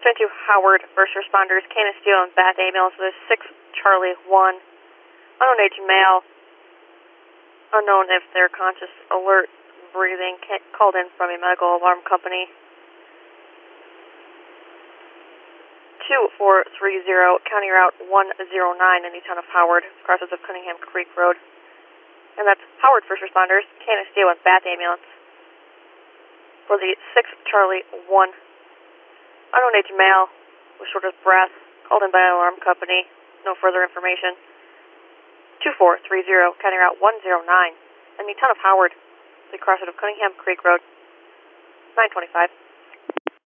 to Howard, first responders, Canisteo and Bath ambulance with 6 Charlie 1. Unknown age male. Unknown if they're conscious, alert, breathing, called in from a medical alarm company. 2430, County Route 109 in the town of Howard, crossroads of Cunningham Creek Road. And that's Howard first responders, Canisteo and Bath ambulance for the 6 Charlie 1. Unknown age male with short of breath, called in by an alarm company. No further information. 2430, County Route 109 in the town of Howard, the crossroads of Cunningham Creek Road. 925.